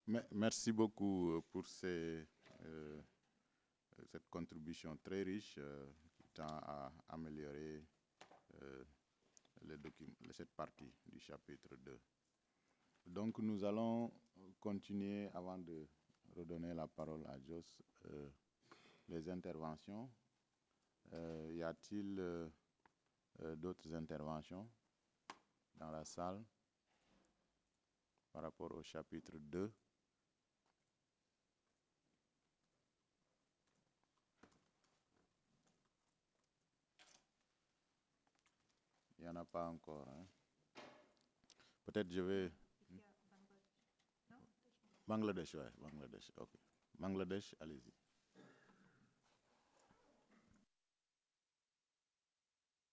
Merci beaucoup pour cette contribution très riche qui tend à améliorer euh, cette partie du chapitre 2. Donc nous allons continuer avant de redonner la parole à Jos, les interventions. Y a-t-il d'autres interventions dans la salle par rapport au chapitre 2? Il n'y en a pas encore. Hein. Peut-être je vais... Bangladesh, ouais, Bangladesh, ok. Bangladesh, allez-y.